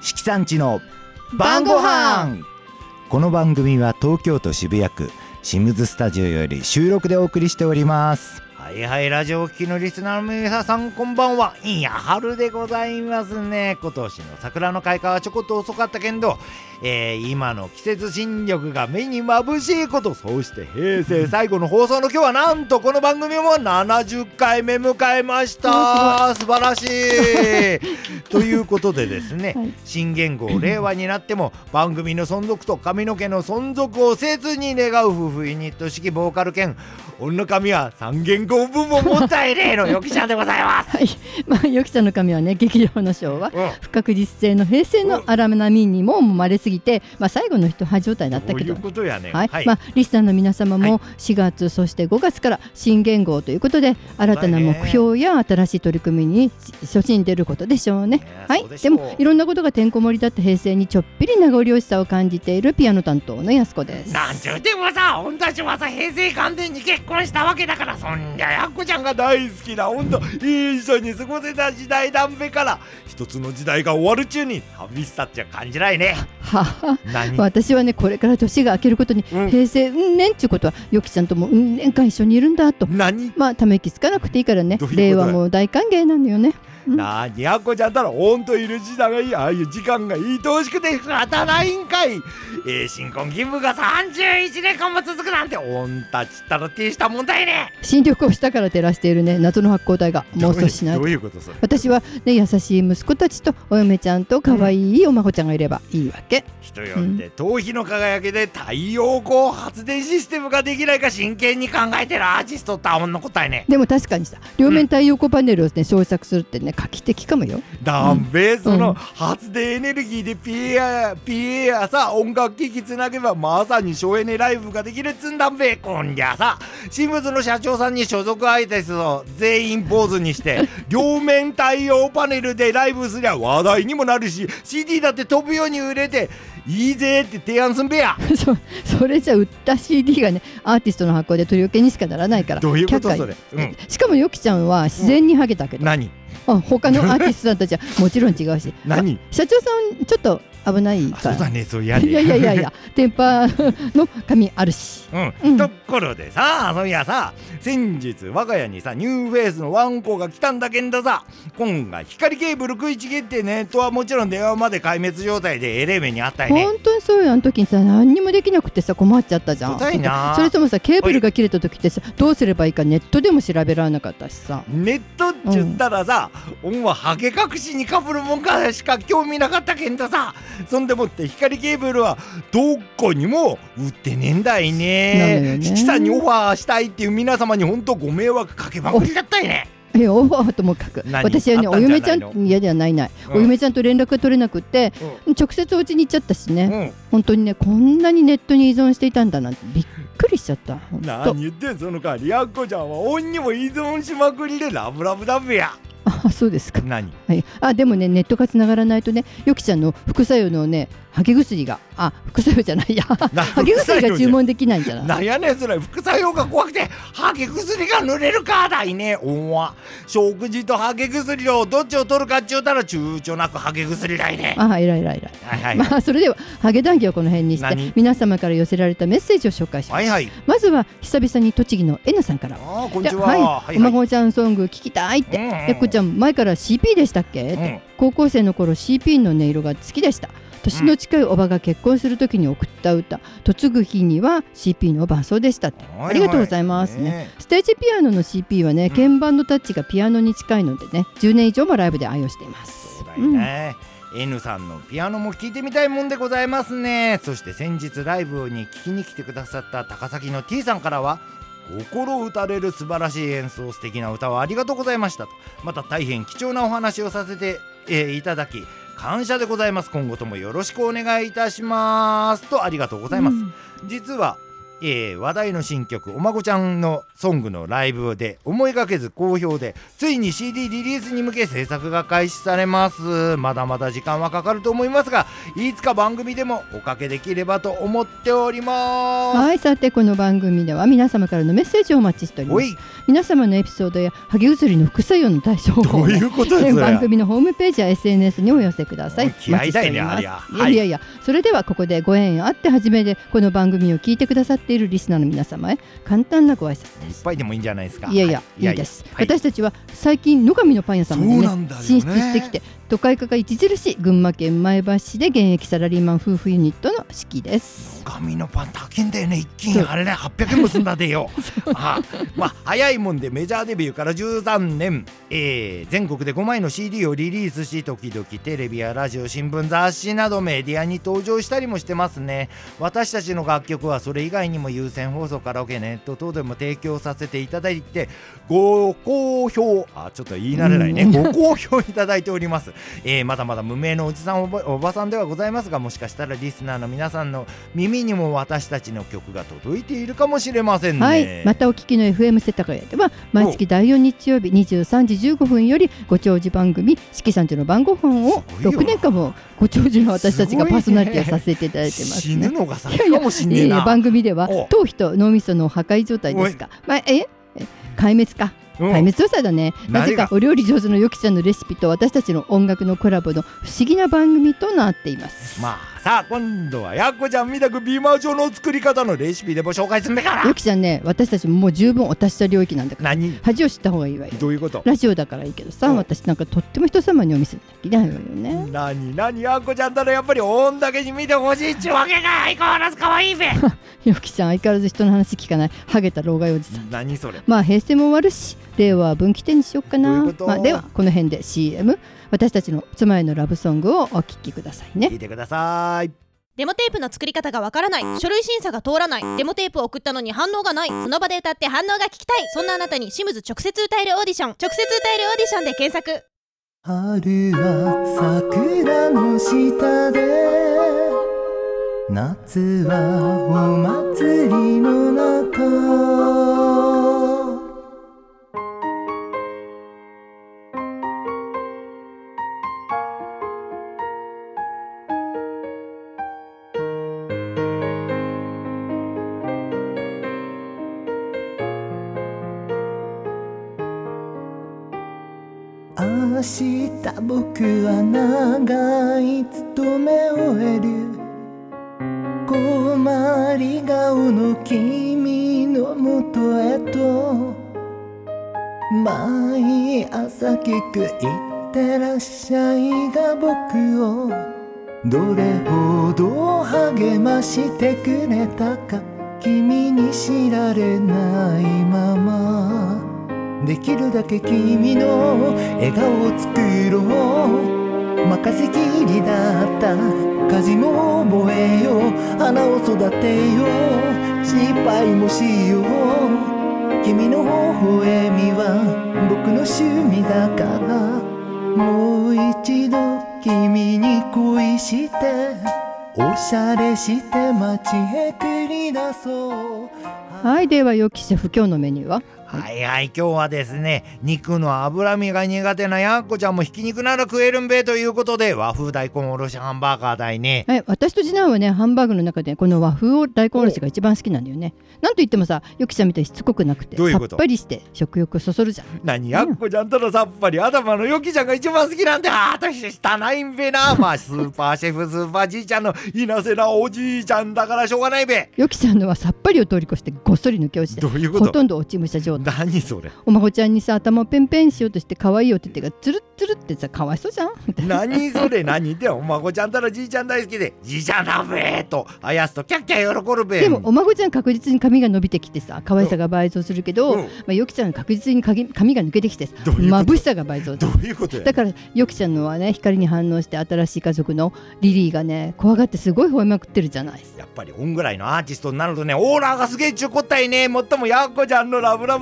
四季さんちの晩ご飯。この番組は東京都渋谷区シムズスタジオより収録でお送りしております。はいはい、ラジオを聴きのリスナーの皆さん、こんばんは。いや、春でございますね。今年の桜の開花はちょこっと遅かったけど、今の季節新緑が目に眩しいこと、そうして平成最後の放送の今日はなんとこの番組も70回目迎えました。素晴らしいということでですね、はい、新元号令和になっても番組の存続と髪の毛の存続を切に願う夫婦ユニット式ボーカル兼女髪は三元号分ももったいねえのよきちゃんでございます。 はい、よきちゃんの髪はね、劇場のショーは不確実性の平成の荒波にも揉まれすぎて、最後の一派状態だったけど、 そういうことやね。 はい、リスナーの皆様も4月、そして5月から新元号ということで、新たな目標や新しい取り組みに初心出ることでしょうね。はい、でもいろんなことがてんこ盛りだった平成にちょっぴり名残惜しさを感じているピアノ担当のやすこです。 なんちゅうてもさ、俺たちはさ、平成元年に結婚したわけだから、そんじゃやっこちゃんが大好きなほんと一緒に過ごせた時代だんべから、一つの時代が終わる中に寂しさっちゃ感じないね。 私はね、これから年が明けることに、平成年っていうことはよきちゃんとも年間一緒にいるんだと、ため息つかなくていいからね、令和も大歓迎なんだよね。 なにやっこちゃんったらほんといる時代がいい、ああいう時間が愛おしくて仕方ないんかい。新婚義務が31年間も続くなんて、おんたちったら手したもんだいね。 新緑を下から照らしているね、謎の発光体が妄想しない。 どういうことそれ。 私はね、優しい息子たちとお嫁ちゃんと可愛いお孫ちゃんがいればいいわけ。 人よって頭皮の輝きで太陽光発電システムができないか真剣に考えてるアーティストってあんな答えね。 でも確かにさ、両面太陽光パネルをね、創作するってね、画期的かもよ。 だんべ、その発電エネルギーで PA やさ、音楽機器つなげばまさに省エネライブができるっつんだんべ。こんじゃさ、シムズの社長さんに所属アイテスを全員坊主にして両面太陽パネルでライブすりゃ話題にもなるし、 CD だって飛ぶように売れていいぜって提案すんべや。 それじゃ売った CD がね、アーティストの発行で取り分けにしかならないから。 どういうことそれ。 しかもよきちゃんは自然にハゲたけど、 何他のアーティストさんたちはもちろん違うし何社長さんちょっと危ないから。 そうだね、そうやね。 いやテンパの髪あるし、 ところでさ、そういやさ、先日我が家にさニューフェイスのワンコが来たんだけどさ、今回光ケーブル食いちぎってネットはもちろん電話まで壊滅状態でエレメにあったよね。 本当にそうよ。あの時にさ、何にもできなくてさ、困っちゃったじゃん。 それともさ、ケーブルが切れた時ってさ、どうすればいいかネットでも調べられなかったしさ。 ネットって言ったらさ、俺はハゲ隠しにかぶるもんかしか興味なかったけんどさ、そんでもって光ケーブルはどこにも売ってねえんだいね。七さんにオファーしたいっていう皆様に本当ご迷惑かけまくりだったいね。 オファーともかく、私はね、お嫁ちゃん嫌ではない、お嫁ちゃんと連絡が取れなくて、直接お家に行っちゃったしね、本当にね、こんなにネットに依存していたんだなんてびっくりしちゃった。 何言ってん、その代わりやっこちゃんは恩にも依存しまくりでラブラブだべや。 そうですか。 何、 でもね、ネットがつながらないとね、よきちゃんの副作用のね、ハゲ薬が、副作用じゃないや、ハゲ薬が注文できないんじゃない。 なんやねんそれ。副作用が怖くてハゲ薬が塗れるかだいね。食事とハゲ薬をどっちを取るかっちゅうたら躊躇なくハゲ薬だいね。 偉い。それではハゲ談義をこの辺にして皆様から寄せられたメッセージを紹介します。まずは久々に栃木のえなさんから。 こんにちは。 お孫ちゃんソング聞きたいって。やっこちゃん前から CP でしたっけ、高校生の頃 CP の音色が好きでした。年の近いおばが結婚するときに送った歌、嫁ぐ日には CP の伴奏でしたって。ありがとうございますね。ステージピアノの CP はね、鍵盤のタッチがピアノに近いのでね、10年以上もライブで愛用しています。 そうだよね。N さんのピアノも聴いてみたいもんでございますね。そして先日ライブに聴きに来てくださった高崎の T さんからは、心打たれる素晴らしい演奏、素敵な歌をありがとうございましたと、また大変貴重なお話をさせて、いただき感謝でございます。今後ともよろしくお願いいたしますと、ありがとうございます。実は話題の新曲おまごちゃんのソングのライブで思いがけず好評で、ついに CD リリースに向け制作が開始されます。まだまだ時間はかかると思いますが、いつか番組でもおかけできればと思っております。 はい、さてこの番組では皆様からのメッセージをお待ちしております。皆様のエピソードやハゲ薬の副作用の対処法どういうことですか。 番組のホームページや SNS にお寄せください。 気合いだよね、ありゃ。 いや、それではここでご縁あって初めでこの番組を聞いてくださっているリスナーの皆様へ簡単なご挨拶です。 いっぱいでもいいんじゃないですか。 いいです、私たちは最近野上のパン屋さんまでね進出してきて、都会化が著しい群馬県前橋市で現役サラリーマン夫婦ユニットの式です。 野上のパン高いんだよね。一斤あれね800円もすんだでよ早いもんでメジャーデビューから13年、全国で5枚の CD をリリースし、時々テレビやラジオ、新聞、雑誌などメディアに登場したりもしてますね。私たちの楽曲はそれ以外にも有線放送、カラオケ、ネット等でも提供させていただいて、ご好評ちょっと言い慣れないねご好評いただいております。まだまだ無名のおじさん おばさんではございますが、もしかしたらリスナーの皆さんの耳にも私たちの曲が届いているかもしれませんね。 はい、またお聞きの FM 世田谷では毎月第4日曜日23時15分よりご長寿番組四季さんちの晩ご飯を6年間もご長寿の私たちがパーソナリティをさせていただいてますね。 死ぬのが先かもしんねえな。 番組では頭皮と脳みその破壊状態ですか、壊滅か壊滅状態だね。なぜかお料理上手のよきちゃんのレシピと私たちの音楽のコラボの不思議な番組となっています。 さあ今度はやっこちゃんみたく美魔女の作り方のレシピでも紹介するんだから。 よきちゃんね、私たちもう十分お達した領域なんだから恥を知った方がいいわよ。 どういうこと。 ラジオだからいいけどさ、私なんかとっても人様にお見せできないわよね。 何やっこちゃんたらやっぱり音だけに見てほしいっちゅうわけが。相変わらず可愛いべよきちゃん相変わらず人の話聞かないハゲた老害おじさん。 何それ。 平成も終わるし令和は分岐点にしよっかな。ではこの辺で CM、 私たちの妻へのラブソングをお聴きくださいね。 聞いてください。 デモテープの作り方がわからない、書類審査が通らない、デモテープを送ったのに反応がない、その場で歌って反応が聞きたい、そんなあなたにシムズ直接歌えるオーディション、直接歌えるオーディションで検索。 春は桜の下で、夏はお祭りの中、明日僕は長い勤め終える、困り顔の君のもとへと毎朝聞くいってらっしゃいが僕をどれほど励ましてくれたか、君に知られないままできるだけ君の笑顔を作ろう、任せきりだった家事も覚えよう、花を育てよう、失敗もしよう、君の微笑みは僕の趣味だから、もう一度君に恋しておしゃれして街へ繰り出そう。 はい、ではよきシェフ今日のメニューは。 今日はですね、肉の脂身が苦手なやっこちゃんもひき肉なら食えるんべということで、和風大根おろしハンバーガーだいね。 私と次男はね、ハンバーグの中でこの和風大根おろしが一番好きなんだよね。なんといってもさ、よきちゃんみたいにしつこくなくてさっぱりして食欲そそるじゃん。 何やっこちゃんたらさっぱり、頭のよきちゃんが一番好きなんて。私したないんべな。スーパーシェフスーパーじいちゃんのいなせなおじいちゃんだからしょうがないべ。 よきちゃんのはさっぱりを通り越してごっそり抜け落ちて、 どういうこと。 ほとんど落ち武者状態。 何それ。 おまほちゃんにさ、頭をペンペンしようとして可愛いお手手がつるつるってさ、かわいそうじゃん。 何それ。何でおまごちゃんたらじいちゃん大好きで、じいちゃんだべとあやすとキャッキャ喜るべ。 でもおまごちゃん確実に髪が伸びてきてさ、可愛さが倍増するけど、よきちゃん確実に髪が抜けてきてさ、眩しさが倍増。 どういうことや。 だからよきちゃんのはね、光に反応して新しい家族のリリーがね、怖がってすごい吠えまくってるじゃない。 やっぱり音ぐらいのアーティストになるとね、オーラがすげえちゅうこったいね。もっともやっこちゃんのラブラブ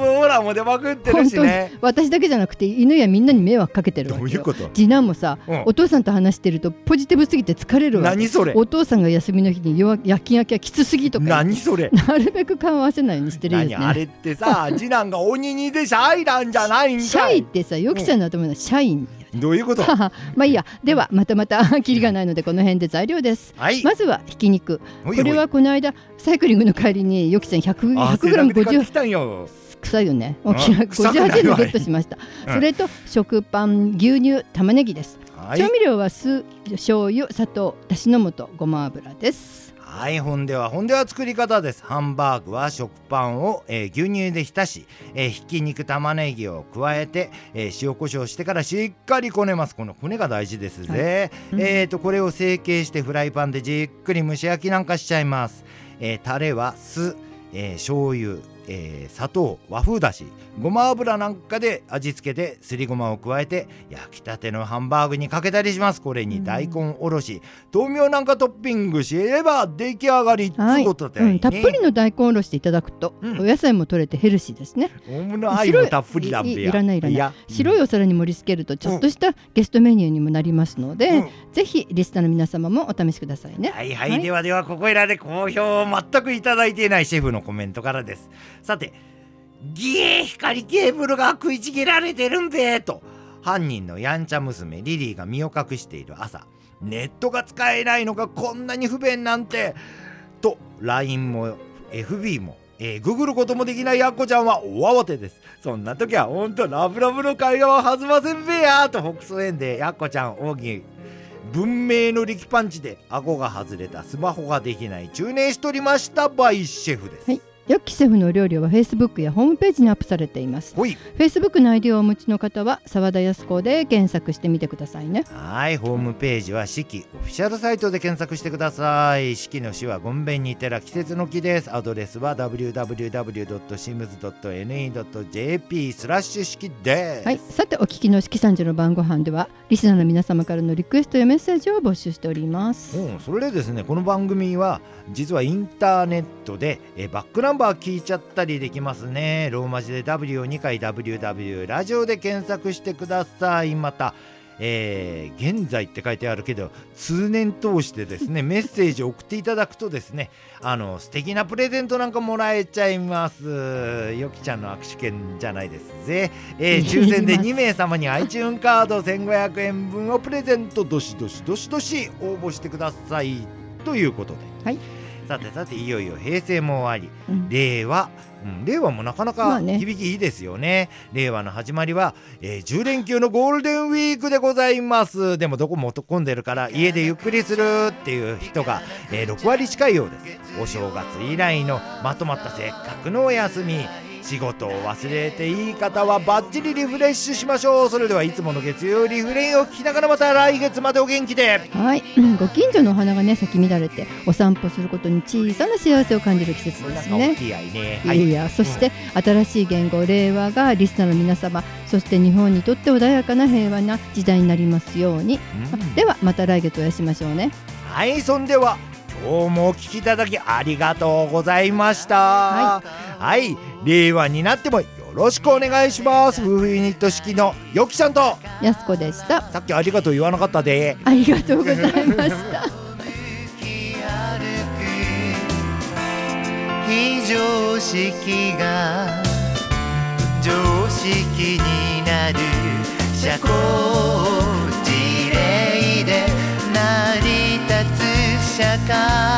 ブオーラも出まくってるしね。 私だけじゃなくて犬やみんなに迷惑かけてるわけよ。 どういうこと？ 次男もさ、お父さんと話してるとポジティブすぎて疲れるわけ。 何それ？ お父さんが休みの日に夜勤明けはきつすぎとか。 何それ？ なるべく顔合わせないようにしてるよね。 何あれってさ、次男が鬼にでシャイなんじゃないんかい。 シャイってさ、よきちゃんの頭のシャイン。 どういうこと？ まあいいや。ではまたキリがないのでこの辺で材料です。 はい、 まずはひき肉。これはこの間サイクリングの帰りによきちゃん 100g50 臭いよね。58円でゲットしました。それと食パン、牛乳、玉ねぎです。調味料は酢、醤油、砂糖、だしの素、ごま油です。 はい、ほんでは作り方です。ハンバーグは食パンを、牛乳で浸し、ひき肉、玉ねぎを加えて、塩コショウしてからしっかりこねます。このこねが大事ですぜ、これを成形してフライパンでじっくり蒸し焼きなんかしちゃいます。タレは酢、醤油、砂糖、和風だし、ごま油なんかで味付けてすりごまを加えて焼きたてのハンバーグにかけたりします。これに大根おろし、豆苗なんかトッピングしれば出来上がりってことで、 たっぷりの大根おろしでいただくと、お野菜も取れてヘルシーですね。 愛もたっぷりだべや。 いらない。白いお皿に盛り付けるとちょっとしたゲストメニューにもなりますので、ぜひリスナーの皆様もお試しくださいね。 はい、ではここいらで好評を全くいただいていないシェフのコメントからです。さて、光ケーブルが食いちぎられてるんでと犯人のやんちゃ娘リリーが身を隠している朝、ネットが使えないのがこんなに不便なんてと LINE も FB もググることもできないやっこちゃんは大慌てです。そんな時はほんとラブラブの会話は弾ませんべやと北総園でやっこちゃん奥義文明の力パンチで顎が外れたスマホができない中年しとりましたバイシェフです。 よきシェフの料理は Facebook やホームページにアップされています。Facebook の ID をお持ちの方は澤田康子で検索してみてくださいね。 はい、ホームページは四季オフィシャルサイトで検索してください。四季の四はごんべんに寺季節の木です。アドレスは www.sims.ne.jp スラッシュ四季です。 はい、さてお聞きの四季三時の晩ご飯ではリスナーの皆様からのリクエストやメッセージを募集しております。 それでですね、この番組は実はインターネットでバックナンバー聞いちゃったりできますね。ローマ字で W を2回 WW ラジオで検索してください。また、現在って書いてあるけど通年通してですねメッセージを送っていただくとですね素敵なプレゼントなんかもらえちゃいます。よきちゃんの握手券じゃないですぜ。抽選で2名様に iTunes カード1500円分をプレゼント。どしどし応募してくださいということで、 はい、 さていよいよ平成も終わり、令和もなかなか響きいいですよね。令和の始まりは、10連休のゴールデンウィークでございます。でもどこも混んでるから家でゆっくりするっていう人が、6割近いようです。お正月以来のまとまったせっかくのお休み、仕事を忘れていい方はバッチリリフレッシュしましょう。それではいつもの月曜リフレインを聞きながらまた来月までお元気で。 はい、ご近所のお花がね咲き乱れてお散歩することに小さな幸せを感じる季節ですね。そして新しい言語令和がリスナーの皆様、そして日本にとって穏やかな平和な時代になりますように。ではまた来月お会いしましょうね。 はい、そんでは今日もお聞きいただきありがとうございました。はい、令和になってもよろしくお願いします。夫婦ユニット式のよきちゃんとやすこでした。 さっきありがとう言わなかったで。 ありがとうございました非常識が常識になる社交辞令で成り立つ社会、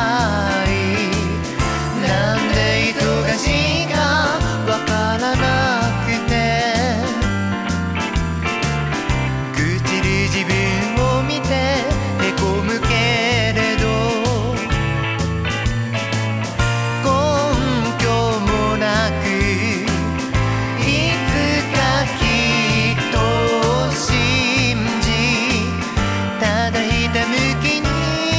なんで忙しいかわからなくて朽ちる自分を見てへこむけれど根拠もなくいつかきっと信じただひたむきに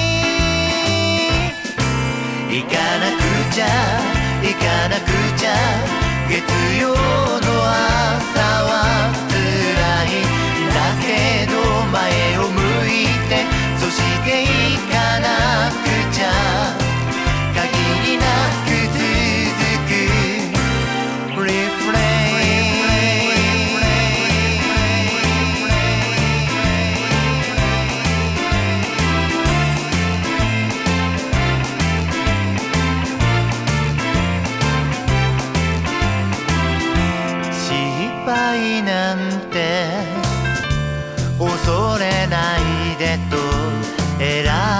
行かなくちゃ行かなくちゃ月曜の朝は辛いだけど前を向いてそして行かなくちゃ限りなく続くリフレッ選